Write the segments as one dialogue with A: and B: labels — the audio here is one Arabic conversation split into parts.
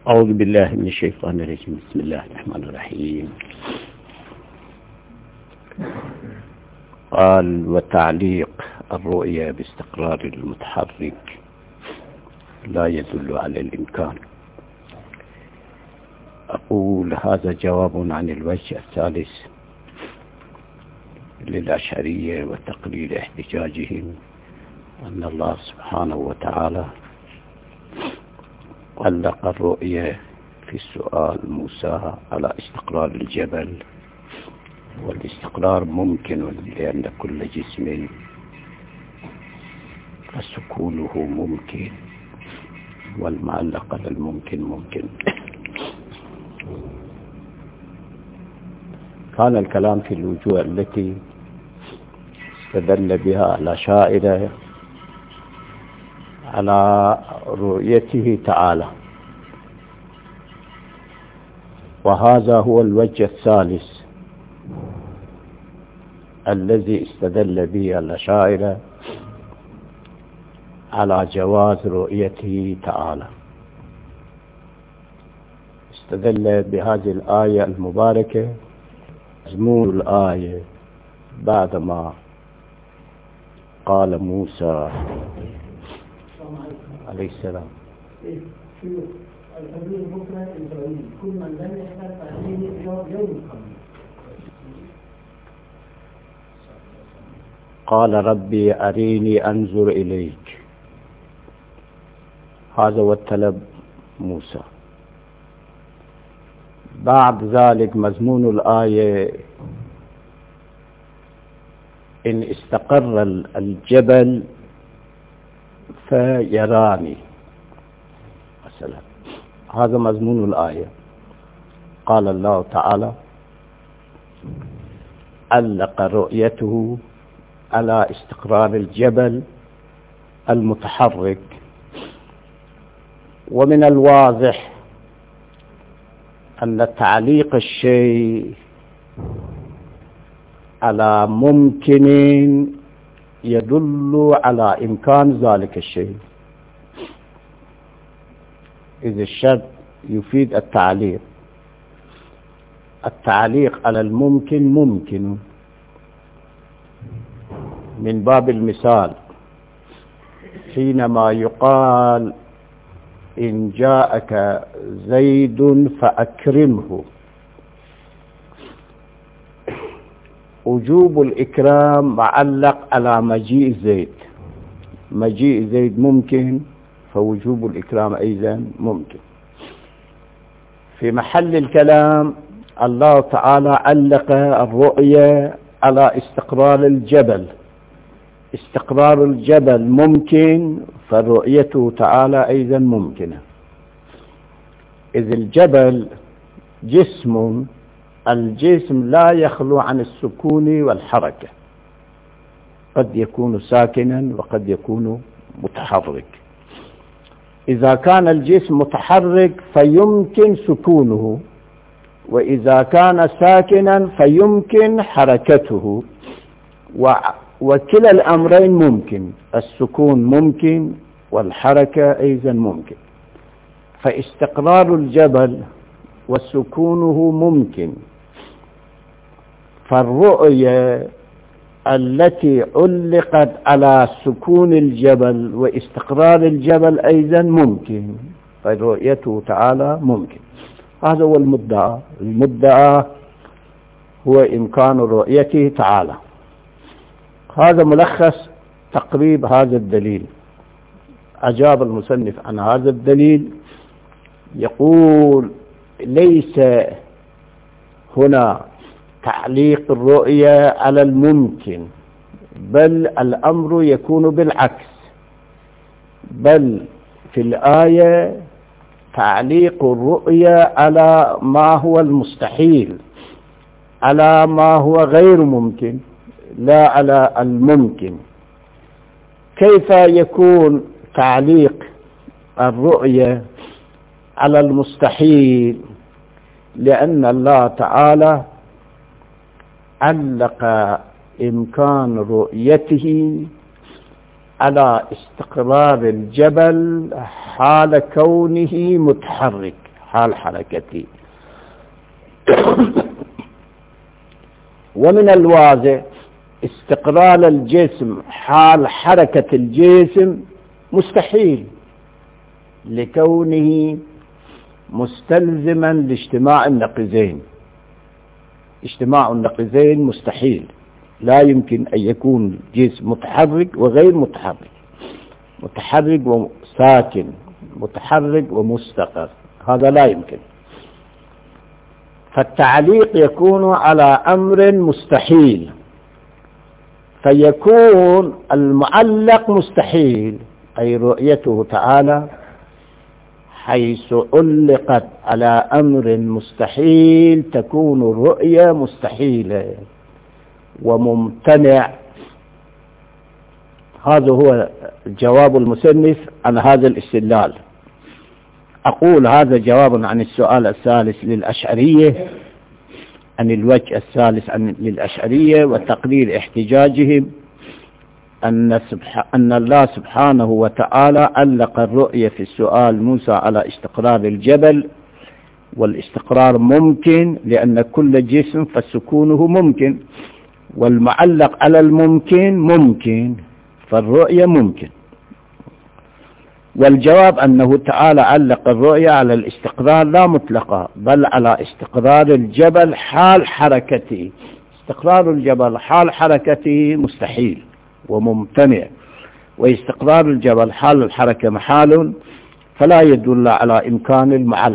A: أعوذ بالله من الشيطان الرجيم. بسم الله الرحمن الرحيم. قال: وتعليق الرؤيا باستقرار المتحرك لا يدل على الإمكان. أقول هذا جواب عن الوجه الثالث للأشعرية وتقليل احتجاجهم أن الله سبحانه وتعالى علق الرؤية في السؤال موسى على استقرار الجبل، والاستقرار ممكن لأن كل جسم فسكونه ممكن، والمعلق على الممكن ممكن. كان الكلام في الوجوه التي استدل بها الأشاعرة على رؤيته تعالى، وهذا هو الوجه الثالث الذي استدل به الأشاعرة على جواز رؤيته تعالى. استدل بهذه الآية المباركة، مضمون الآية بعدما قال موسى عليه السلام: قال ربي أريني أنظر إليك. هذا هو الطلب موسى. بعد ذلك مضمون الآية: إن استقر الجبل فيراني مثلا. هذا مضمون الآية. قال الله تعالى: علق رؤيته على استقرار الجبل المتحرك. ومن الواضح أن تعليق الشيء على ممكن يدل على إمكان ذلك الشيء، إذ الشرط يفيد التعليق. التعليق على الممكن ممكن. من باب المثال، حينما يقال: إن جاءك زيد فأكرمه، وجوب الإكرام معلق على مجيء زيد. مجيء زيد ممكن، فوجوب الإكرام أيضا ممكن. في محل الكلام الله تعالى علق الرؤية على استقرار الجبل. استقرار الجبل ممكن، فرؤيته تعالى أيضا ممكنة، إذ الجبل جسم، الجسم لا يخلو عن السكون والحركة، قد يكون ساكنا وقد يكون متحرك. إذا كان الجسم متحرك فيمكن سكونه، وإذا كان ساكنا فيمكن حركته، وكلا الأمرين ممكن، السكون ممكن والحركة أيضا ممكن. فاستقرار الجبل وسكونه ممكن، فالرؤية التي علقت على سكون الجبل واستقرار الجبل أيضا ممكن، فرؤيته تعالى ممكن. هذا هو المدعى. المدعى هو إمكان رؤيته تعالى. هذا ملخص تقريب هذا الدليل. أجاب المصنف عن هذا الدليل، يقول: ليس هنا تعليق الرؤية على الممكن، بل الأمر يكون بالعكس، بل في الآية تعليق الرؤية على ما هو المستحيل، على ما هو غير ممكن، لا على الممكن. كيف يكون تعليق الرؤية على المستحيل؟ لأن الله تعالى علق إمكان رؤيته على استقرار الجبل حال كونه متحرك، حال حركته. ومن الواضح استقرار الجسم حال حركة الجسم مستحيل، لكونه مستلزما لاجتماع النقيضين. اجتماع النقيضين مستحيل، لا يمكن أن يكون جسم متحرك وغير متحرك، متحرك وساكن، متحرك ومستقر، هذا لا يمكن. فالتعليق يكون على أمر مستحيل، فيكون المعلق مستحيل، أي رؤيته تعالى حيث علقت على أمر مستحيل تكون الرؤية مستحيلة وممتنع. هذا هو جواب المصنف عن هذا الاستدلال. أقول هذا جواب عن السؤال الثالث للأشعرية، عن الوجه الثالث للأشعرية وتقرير احتجاجهم أن الله سبحانه وتعالى علق الرؤية في السؤال موسى على استقرار الجبل، والاستقرار ممكن لأن كل جسم فسكونه ممكن، والمعلق على الممكن ممكن، فالرؤية ممكن. والجواب أنه تعالى علق الرؤية على الاستقرار لا مطلقة، بل على استقرار الجبل حال حركته. استقرار الجبل حال حركته مستحيل وممتنع، واستقرار الجبل حال الحركة محال، فلا يدل على إمكان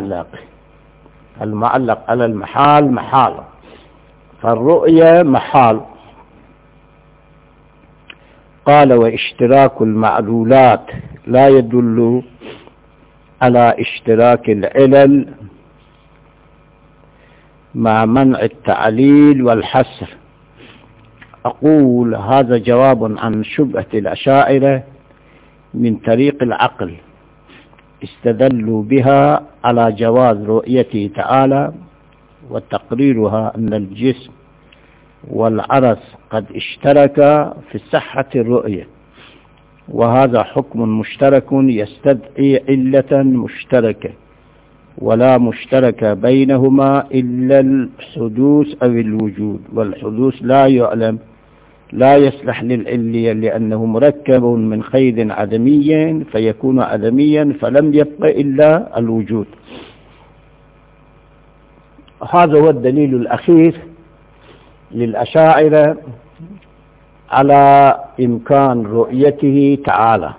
A: المعلق على المحال محال، فالرؤية محال. قال واشتراك المعلولات لا يدل على اشتراك العلل مع منع التعليل والحصر. أقول هذا جواب عن شبهة الأشاعرة من طريق العقل، استدلوا بها على جواز رؤيته تعالى، وتقريرها أن الجسم والعرس قد اشتركا في صحة الرؤية، وهذا حكم مشترك يستدعي علة مشتركة، ولا مشترك بينهما إلا الحدوث أو الوجود، والحدوث لا يعلم، لا يصلح للعلية لأنه مركب من خير عدمي فيكون عدميا، فلم يبق إلا الوجود. هذا هو الدليل الأخير للأشاعرة على إمكان رؤيته تعالى،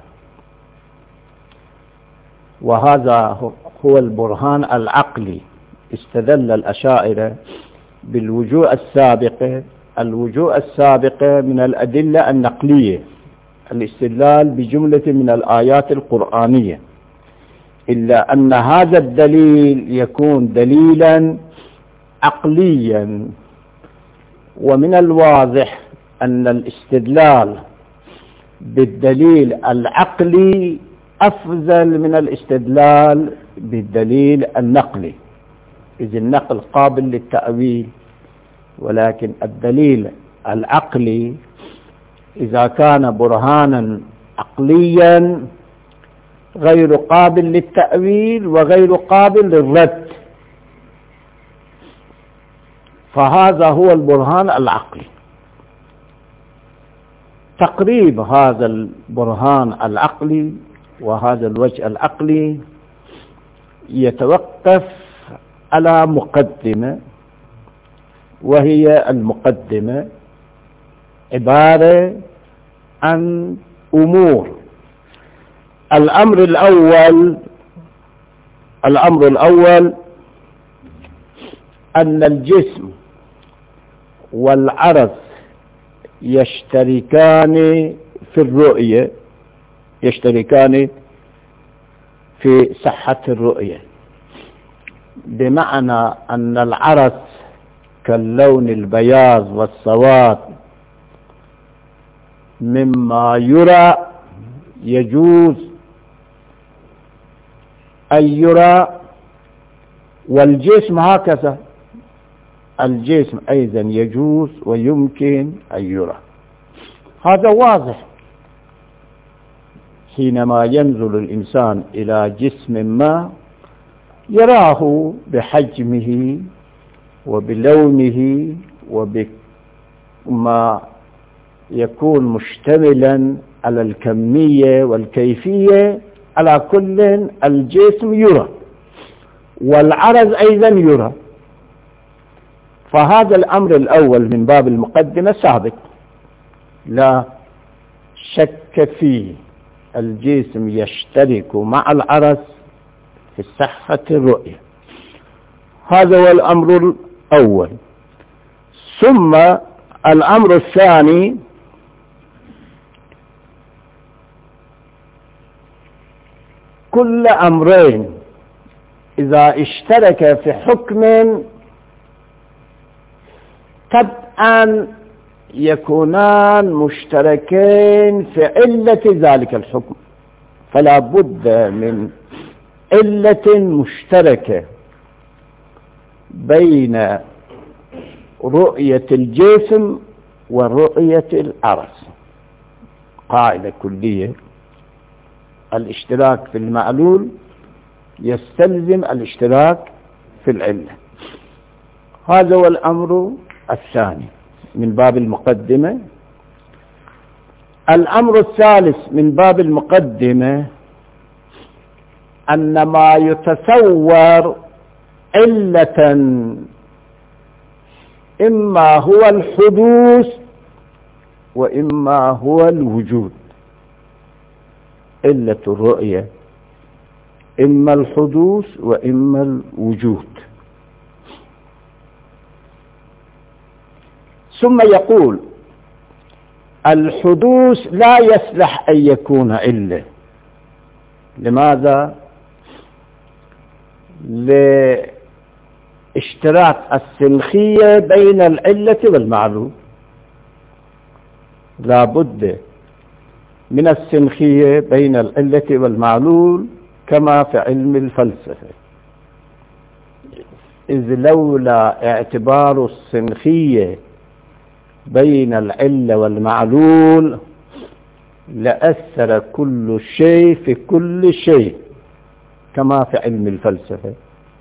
A: وهذا هو البرهان العقلي. استدل الأشاعرة بالوجوه السابقة، الوجوه السابقة من الأدلة النقلية، الاستدلال بجملة من الآيات القرآنية، إلا أن هذا الدليل يكون دليلا عقليا. ومن الواضح أن الاستدلال بالدليل العقلي أفضل من الاستدلال بالدليل النقلي، إذ النقل قابل للتأويل، ولكن الدليل العقلي إذا كان برهانا عقليا غير قابل للتأويل وغير قابل للرد، فهذا هو البرهان العقلي. تقريب هذا البرهان العقلي وهذا الوجه العقلي يتوقف على مقدمة، وهي المقدمة عبارة عن أمور. الأمر الأول أن الجسم والعرض يشتركان في الرؤية، يشتركان في صحة الرؤية، بمعنى أن العرض كاللون البياض والسواد مما يرى يجوز أن يرى، والجسم هكذا، الجسم أيضا يجوز ويمكن أن يرى. هذا واضح. حينما ينزل الإنسان إلى جسم ما يراه بحجمه وبلونه وبما يكون مشتملا على الكمية والكيفية. على كل الجسم يرى والعرض أيضا يرى. فهذا الأمر الأول من باب المقدمة ثابت لا شك فيه. الجسم يشترك مع العرض في صحة الرؤية. هذا هو الأمر الأول. ثم الأمر الثاني كل أمرين إذا اشترك في حكم طبعا يكونان مشتركين في علة ذلك الحكم، فلا بد من علة مشتركة بين رؤية الجسم ورؤية العرض. قاعدة كلية: الاشتراك في المعلول يستلزم الاشتراك في العلة. هذا هو الأمر الثاني من باب المقدمة. الأمر الثالث من باب المقدمة أن ما يتصور علة إما هو الحدوث وإما هو الوجود. علة الرؤية إما الحدوث وإما الوجود. ثم يقول: الحدوث لا يصلح أن يكون علة. لماذا؟ لاشتراك السنخية بين العلة والمعلول. لا بد من السنخية بين العلة والمعلول كما في علم الفلسفة، إذ لولا اعتبار السنخية بين العلة والمعلول لأثر كل شيء في كل شيء كما في علم الفلسفة.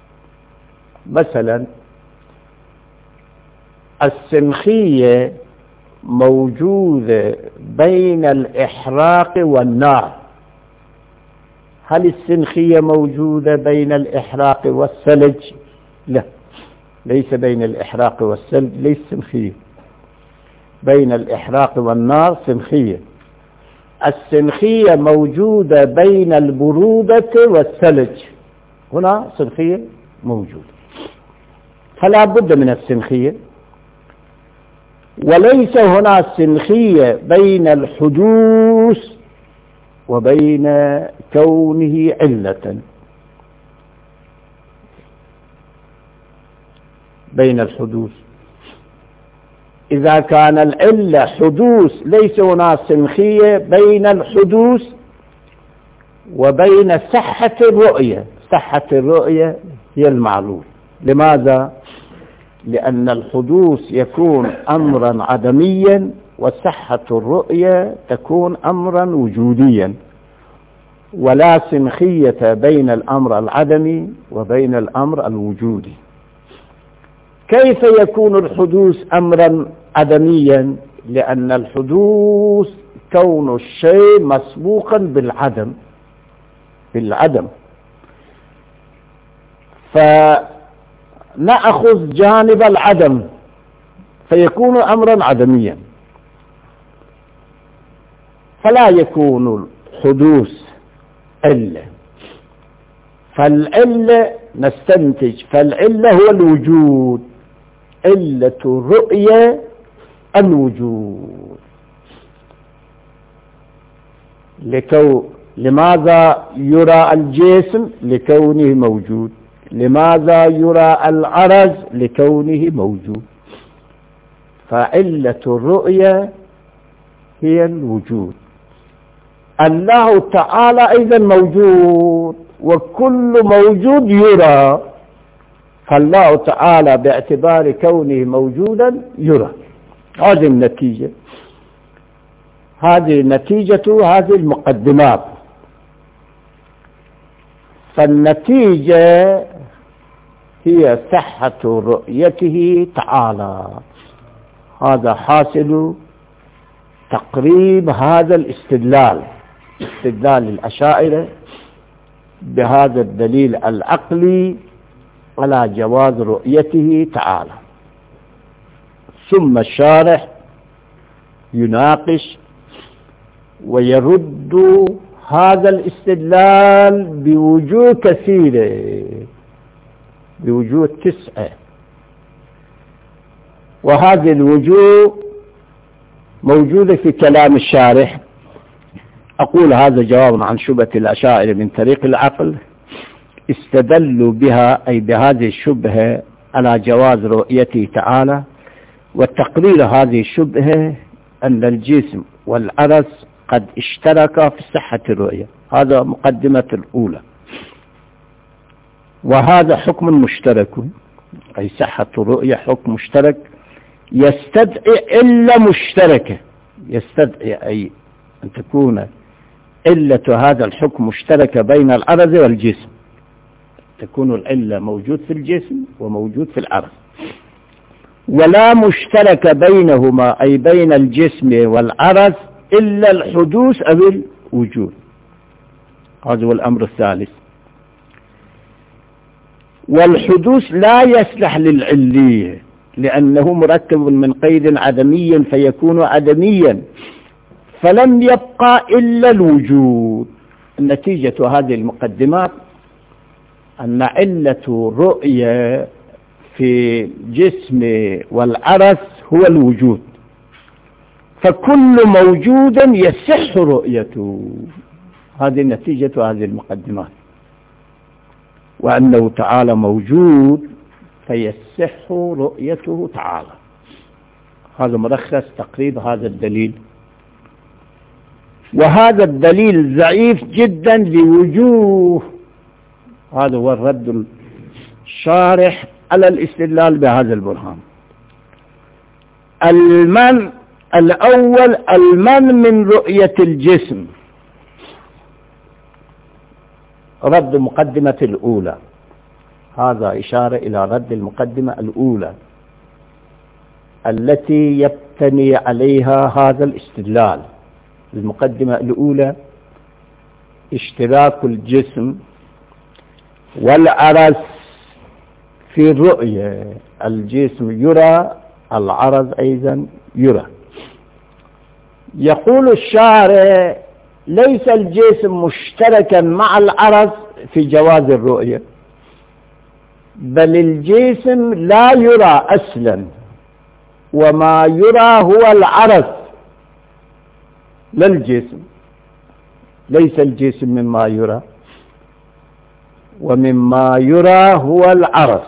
A: مثلا السنخية موجودة بين الإحراق والنار. هل السنخية موجودة بين الإحراق والثلج؟ لا، ليس بين الإحراق والثلج، ليس سنخية. بين الإحراق والنار سنخية. السنخية موجودة بين البرودة والثلج، هنا سنخية موجودة، فلا بد من السنخية. وليس هنا سنخية بين الحدوث وبين كونه علة. بين الحدوث، إذا كان العلة حدوث ليس هنا سنخية بين الحدوث وبين صحة الرؤية. صحة الرؤية هي المعلول. لماذا؟ لأن الحدوث يكون أمرا عدميا وصحة الرؤية تكون أمرا وجوديا، ولا سنخية بين الأمر العدمي وبين الأمر الوجودي. كيف يكون الحدوث أمرا عدميا؟ لأن الحدوث كون الشيء مسبوقا بالعدم. فنأخذ جانب العدم فيكون أمرا عدميا، فلا يكون الحدوث علة. فالعلة نستنتج، فالعلة هو الوجود. علة الرؤية الوجود. لماذا يرى الجسم؟ لكونه موجود. لماذا يرى العرض؟ لكونه موجود. فعلة الرؤية هي الوجود. الله تعالى أيضا موجود، وكل موجود يرى، فالله تعالى باعتبار كونه موجودا يرى. هذه النتيجة، هذه نتيجة هذه المقدمات. فالنتيجة هي صحة رؤيته تعالى. هذا حاصل تقريب هذا الاستدلال، استدلال الأشاعرة بهذا الدليل العقلي على جواز رؤيته تعالى. ثم الشارح يناقش ويرد هذا الاستدلال بوجوه كثيرة، بوجوه 9، وهذه الوجوه موجودة في كلام الشارح. أقول هذا جواب عن شبهة الأشاعرة من طريق العقل، استدلوا بها أي بهذه الشبهة على جواز رؤيته تعالى، وتقرير هذه الشبهة أن الجسم والعرس قد اشتركا في صحة الرؤية. هذا مقدمة الأولى. وهذا حكم مشترك، أي صحة الرؤية حكم مشترك يستدعي إلا مشتركة، يستدعي أي أن تكون علة هذا الحكم مشتركة بين العرض والجسم، تكون العلة موجود في الجسم وموجود في العرض، ولا مشترك بينهما أي بين الجسم والعرض إلا الحدوث أو الوجود. هذا هو الأمر الثالث. والحدوث لا يصلح للعلية لأنه مركب من قيد عدمي فيكون عدميا، فلم يبقى إلا الوجود. نتيجة هذه المقدمات أن علة الرؤية في الجسم والعرس هو الوجود، فكل موجود يصح رؤيته. هذه نتيجة هذه المقدمات، وأنه تعالى موجود فيصح رؤيته تعالى. هذا ملخص تقريب هذا الدليل. وهذا الدليل ضعيف جدا لوجوه. هذا هو الرد الشارح على الاستدلال بهذا البرهان. الأول المنع من رؤية الجسم. رد المقدمة الأولى، هذا إشارة إلى رد المقدمة الأولى التي يبتني عليها هذا الاستدلال. المقدمة الأولى اشتراك الجسم والعرض في الرؤية، الجسم يرى، العرض أيضا يرى. يقول الشارع ليس الجسم مشتركا مع العرض في جواز الرؤية، بل الجسم لا يرى أصلا، وما يرى هو العرض لا الجسم. ليس الجسم مما يرى، ومما يرى هو العرض.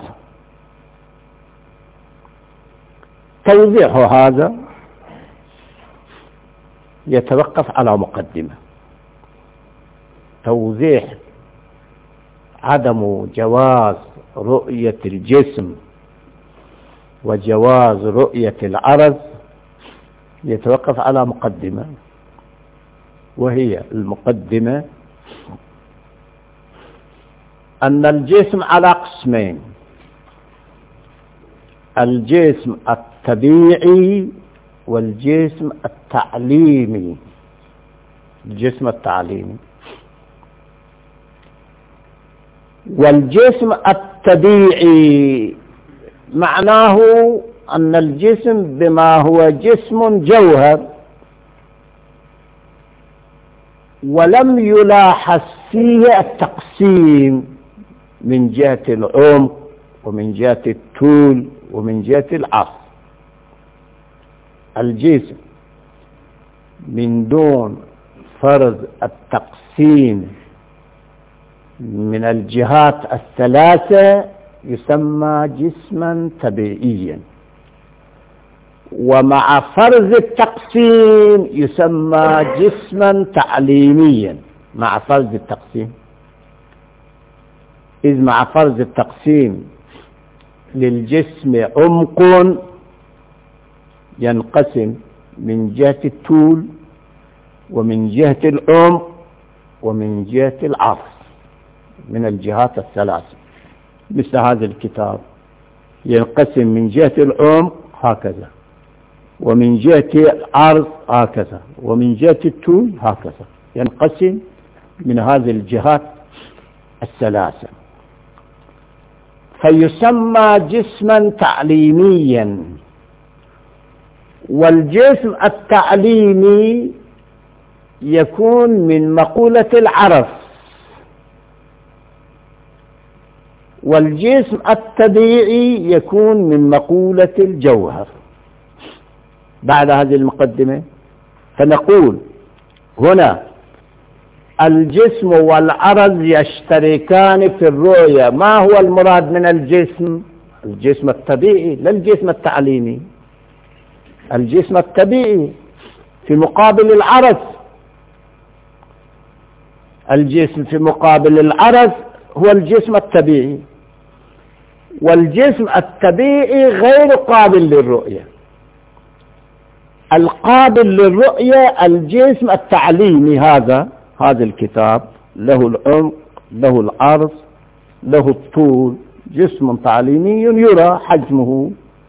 A: توضيح هذا يتوقف على مقدمة. توضيح عدم جواز رؤية الجسم وجواز رؤية العرض يتوقف على مقدمة، وهي المقدمة أن الجسم على قسمين: الجسم الطبيعي والجسم التعليمي. الجسم التعليمي والجسم الطبيعي معناه أن الجسم بما هو جسم جوهر، ولم يلاحظ فيه التقسيم من جهة العمق ومن جهة الطول ومن جهة العرض. الجسم من دون فرض التقسيم من الجهات الثلاثة يسمى جسما طبيعيا، ومع فرض التقسيم يسمى جسما تعليميا. مع فرض التقسيم، إذ مع فرض التقسيم للجسم عمق ينقسم من جهة الطول ومن جهة العمق ومن جهة العرض، من الجهات الثلاث. مثل هذا الكتاب ينقسم من جهة العمق هكذا، ومن جهة العرض هكذا، ومن جهة الطول هكذا، ينقسم من هذه الجهات الثلاثة، فيسمى جسما تعليميا. والجسم التعليمي يكون من مقولة العرض، والجسم الطبيعي يكون من مقولة الجوهر. بعد هذه المقدمة فنقول هنا الجسم والعرض يشتركان في الرؤية. ما هو المراد من الجسم؟ الجسم الطبيعي، لا الجسم التعليمي، الجسم الطبيعي في مقابل العرض. الجسم في مقابل العرض هو الجسم الطبيعي، والجسم الطبيعي غير قابل للرؤية. القابل للرؤية الجسم التعليمي، هذا الكتاب له العمق، له العرض، له الطول، جسم تعليمي يرى حجمه،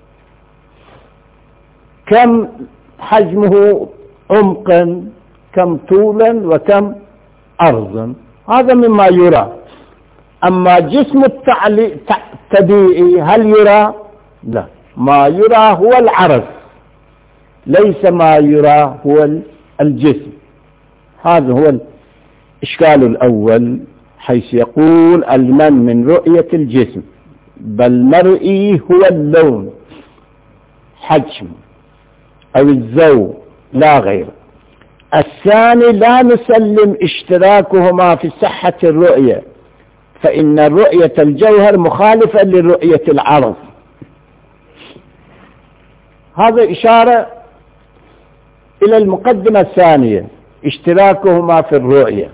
A: كم حجمه عمقا، كم طولا، وكم عرضا، هذا مما يرى. أما جسم الطبيعي هل يرى؟ لا، ما يرى هو العرض، ليس ما يرى هو الجسم. هذا هو الإشكال الأول، حيث يقول المن من رؤية الجسم، بل مرئي هو اللون، حجم أو الذوق لا غير. الثاني لا نسلم اشتراكهما في صحة الرؤية، فإن رؤية الجوهر مخالفة لرؤية العرض. هذا إشارة إلى المقدمة الثانية، اشتراكهما في الرؤية.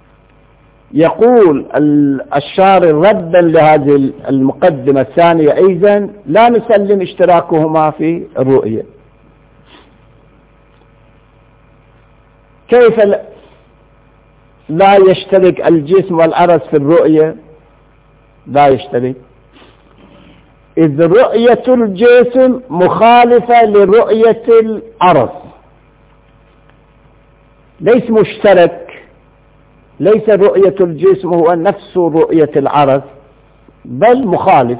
A: يقول الشارح ردا لهذه المقدمة الثانية أيضا لا نسلم اشتراكهما في الرؤية. كيف لا يشترك الجسم والعرض في الرؤية؟ لا يشترك، إذ رؤية الجسم مخالفة لرؤية العرض، ليس مشترك، ليس رؤية الجسم هو نفس رؤية العرض، بل مخالف.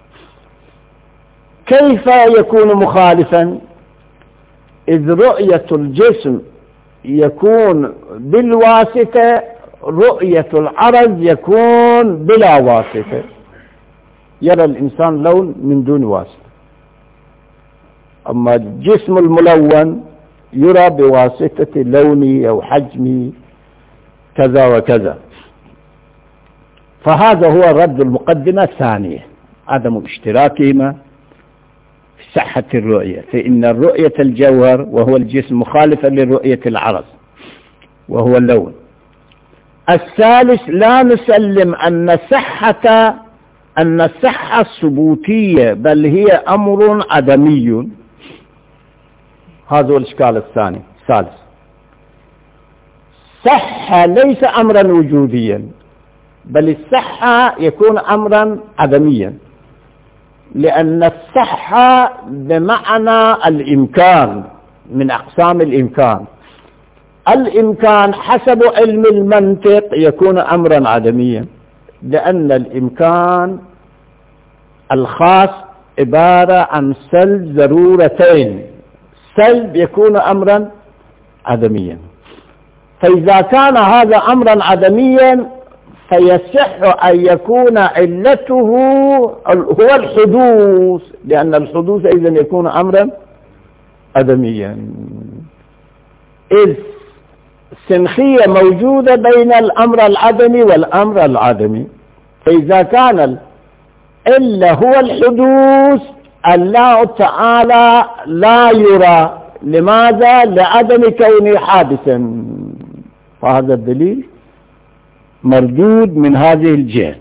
A: كيف يكون مخالفا؟ إذ رؤية الجسم يكون بالواسطة، رؤية العرض يكون بلا واسطة. يرى الإنسان لون من دون واسطة، أما الجسم الملون يرى بواسطة لوني أو حجمي كذا وكذا. فهذا هو رد المقدمة الثانية، عدم اشتراكهما في صحة الرؤية، فإن الرؤية الجوهر وهو الجسم مخالفة لرؤية العرض وهو اللون. الثالث لا نسلم أن الصحة الثبوتية، بل هي أمر عدمي. هذا هو الإشكال الثاني. الثالث، صحة ليس أمرا وجوديا، بل الصحة يكون أمرا عدميا، لأن الصحة بمعنى الإمكان، من أقسام الإمكان. الإمكان حسب علم المنطق يكون أمرا عدميا، لأن الإمكان الخاص عبارة عن سلب ضرورتين، سلب يكون أمرا عدميا. فإذا كان هذا أمرا عدميا فيصح أن يكون علته هو الحدوث، لأن الحدوث إذا يكون أمرا عدميا، إذ سنخية موجودة بين الأمر العدمي والأمر العدمي. فإذا كان إلا هو الحدوث، الله تعالى لا يرى. لماذا؟ لعدم كونه حادثا. فهذا الدليل مردود من هذه الجهة،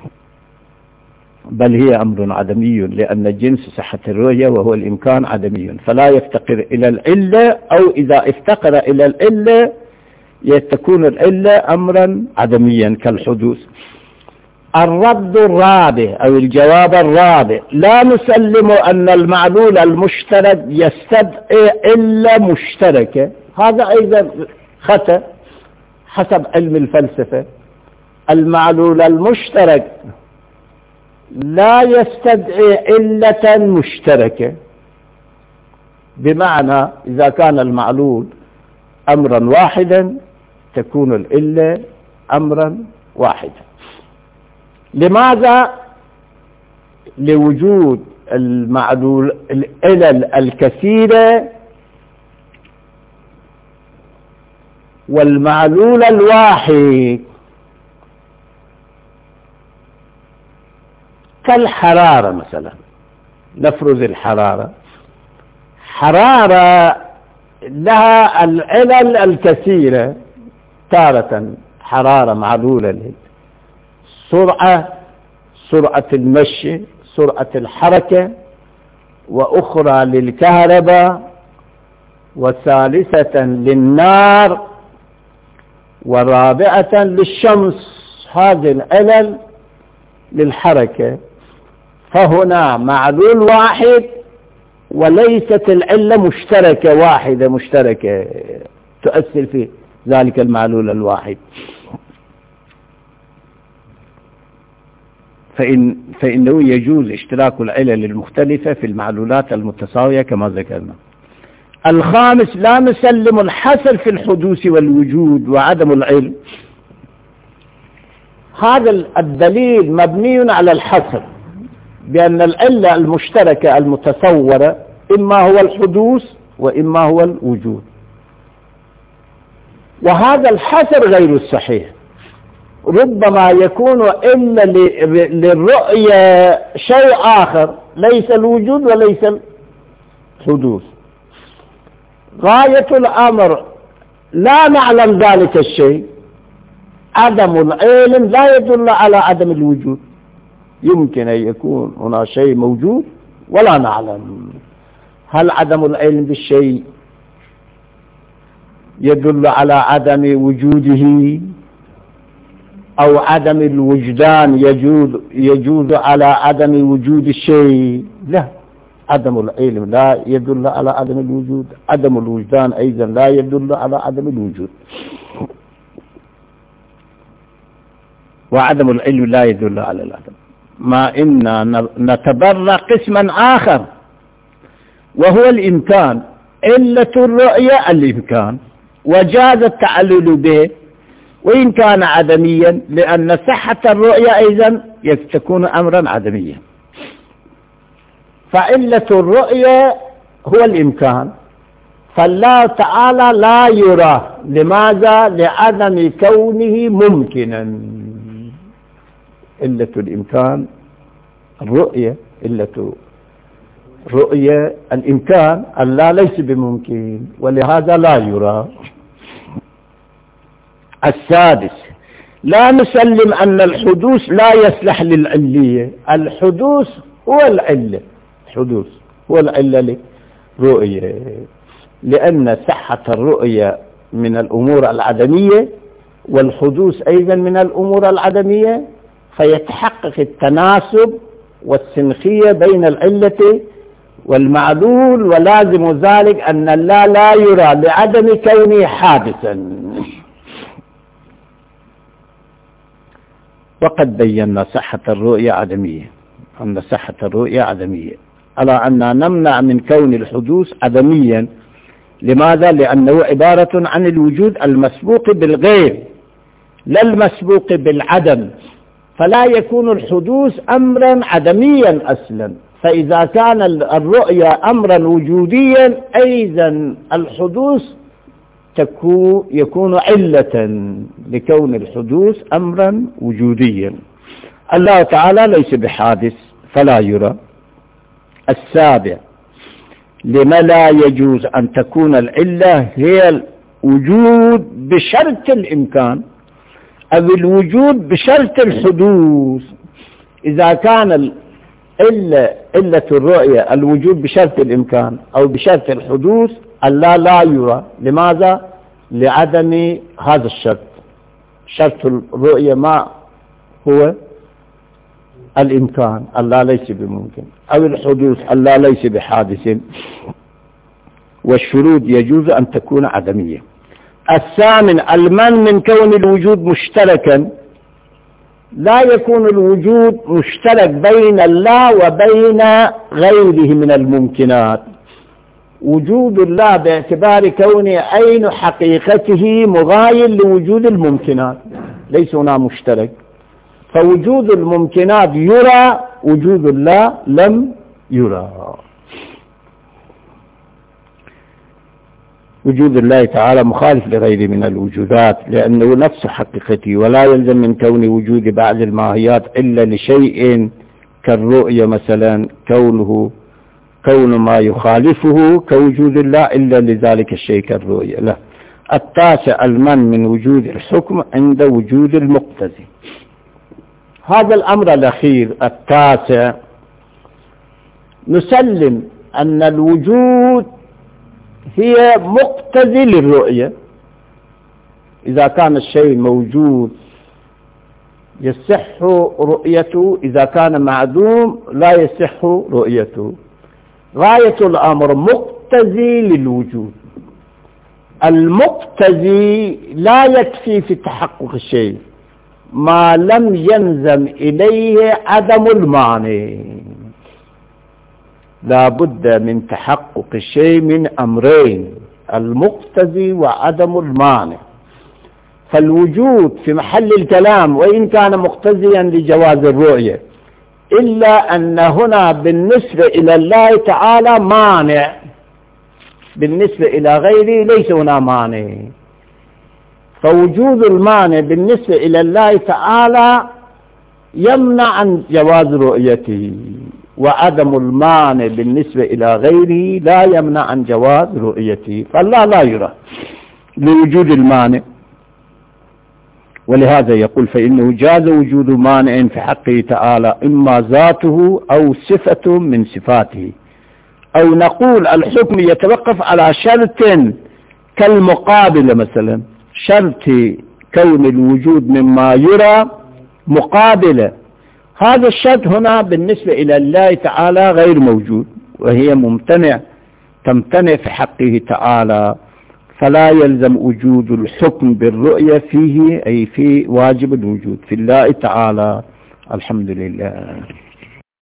A: بل هي أمر عدمي، لأن جنس صحة الرؤية وهو الإمكان عدمي، فلا يفتقر إلى العلة، أو إذا افتقر إلى العلة تكون العلة أمرا عدميا كالحدوث. الرد الرابع أو الجواب الرابع: لا نسلم أن المعلول المشترك يستدعي إلا مشتركة. هذا أيضا خطأ حسب علم الفلسفة. المعلول المشترك لا يستدعي علة مشتركة، بمعنى إذا كان المعلول أمرا واحدا تكون العلة أمرا واحدا. لماذا؟ لوجود المعلول العلل الكثيرة، والمعلول الواحد كالحرارة مثلا. نفرض الحرارة، حرارة لها العلل الكثيرة، تارة حرارة معلولة سرعة المشي، سرعة الحركة، وأخرى للكهرباء، وثالثة للنار، ورابعة للشمس. هذه العلل للحركة. فهنا معلول واحد وليست العلة مشتركة واحدة مشتركة تؤثر في ذلك المعلول الواحد. فإنه يجوز اشتراك العلل المختلفة في المعلولات المتساوية كما ذكرنا. الخامس: لا نسلم الحصر في الحدوث والوجود وعدم العلم. هذا الدليل مبني على الحصر، بأن العلة المشتركة المتصورة إما هو الحدوث وإما هو الوجود، وهذا الحصر غير الصحيح. ربما يكون إلا للرؤية شيء آخر ليس الوجود وليس الحدوث. غاية الأمر لا نعلم ذلك الشيء. عدم العلم لا يدل على عدم الوجود. يمكن أن يكون هنا شيء موجود ولا نعلم. هل عدم العلم بالشيء يدل على عدم وجوده، أو عدم الوجدان يجوز على عدم وجود الشيء؟ لا، عدم العلم لا يدل على عدم الوجود، عدم الوجدان أيضا لا يدل على عدم الوجود، وعدم العلم لا يدل على العدم. ما إن نتبرى قسما آخر وهو الإمكان. علة الرؤية الإمكان، وجاز التعلل به وإن كان عدميا، لأن صحة الرؤية أيضا تكون أمرا عدميا. فعلة الرؤية هو الإمكان، فالله تعالى لا يرى. لماذا؟ لعدم كونه ممكنا. علة الإمكان الرؤية، علة رؤية الإمكان، الله ليس بممكن، ولهذا لا يرى. السادس: لا نسلم أن الحدوث لا يصلح للعلية. الحدوث هو العلة، الحدوث هو العلة للرؤية، لأن صحة الرؤية من الأمور العدمية، والحدوث أيضا من الأمور العدمية، فيتحقق التناسب والسنخية بين العلة والمعلول، ولازم ذلك أن الله لا يرى لعدم كونه حادثا. وقد بينا صحة الرؤية عدمية، أن صحة الرؤية عدمية، على أن نمنع من كون الحدوث عدميا. لماذا؟ لأنه عبارة عن الوجود المسبوق بالغير لا المسبوق بالعدم، فلا يكون الحدوث أمرا عدميا أصلا. فإذا كان الرؤية أمرا وجوديا، أيضا الحدوث يكون علة لكون الحدوث أمرا وجوديا. الله تعالى ليس بحادث فلا يرى. السابع: لما لا يجوز أن تكون العلة هي الوجود بشرط الإمكان، أو الوجود بشرط الحدوث. إذا كان علة الرؤية الوجود بشرط الإمكان أو بشرط الحدوث، الله لا يرى. لماذا؟ لعدم هذا الشرط. شرط الرؤية ما هو؟ الإمكان الله ليس بممكن، أو الحدوث الله ليس بحادث. والشروط يجوز أن تكون عدمية. الثامن المنع من كون الوجود مشتركا، لا يكون الوجود مشترك بين الله وبين غيره من الممكنات. وجود الله باعتبار كونه عين حقيقته مغاير لوجود الممكنات، ليس هنا مشترك. فوجود الممكنات يرى، وجود الله لم يرى. وجود الله تعالى مخالف لغيره من الوجودات لأنه نفس حقيقته، ولا يلزم من كون وجود بعض الماهيات إلا لشيء كالرؤية مثلا كون ما يخالفه كوجود الله إلا لذلك الشيء كالرؤية لا. التاسع المنع من وجود الحكم عند وجود المقتضي. هذا الأمر الأخير التاسع نسلم أن الوجود هي مقتضي للرؤية. إذا كان الشيء موجود يصح رؤيته، إذا كان معدوم لا يصح رؤيته. غاية الأمر مقتضي للوجود. المقتضي لا يكفي في تحقق الشيء ما لم ينزم إليه عدم المانع. لا بد من تحقق الشيء من أمرين، المقتضي وعدم المانع. فالوجود في محل الكلام وإن كان مقتضيا لجواز الرؤية، إلا أن هنا بالنسبة إلى الله تعالى مانع، بالنسبة إلى غيره ليس هنا مانع. فوجود المانع بالنسبة إلى الله تعالى يمنع عن جواز رؤيته، وعدم المانع بالنسبة إلى غيره لا يمنع عن جواز رؤيته. فالله لا يرى لوجود المانع. ولهذا يقول فإنه جاز وجود مانع في حقه تعالى إما ذاته أو صفة من صفاته. أو نقول الحكم يتوقف على شرط كالمقابلة مثلا، شرط كون الوجود مما يرى مقابلة. هذا الشرط هنا بالنسبة إلى الله تعالى غير موجود، وهي تمتنع في حقه تعالى. فلا يلزم وجود الحكم بالرؤية فيه، أي في واجب الوجود في الله تعالى. الحمد لله.